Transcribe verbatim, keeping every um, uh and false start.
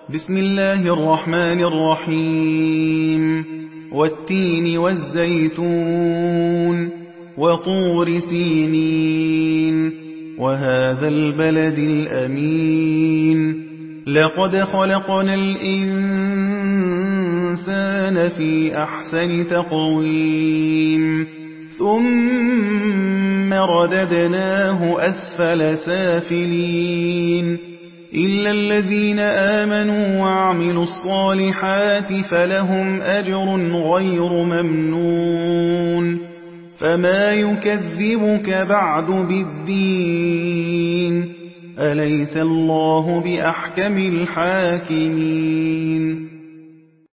بسم الله الرحمن الرحيم والتين والزيتون وطور سينين وهذا البلد الأمين لقد خلقنا الإنسان في أحسن تقويم ثم رددناه أسفل سافلين إلا الذين آمنوا وعملوا الصالحات فلهم أجر غير ممنون فما يكذبك بعد بالدين أليس الله بأحكم الحاكمين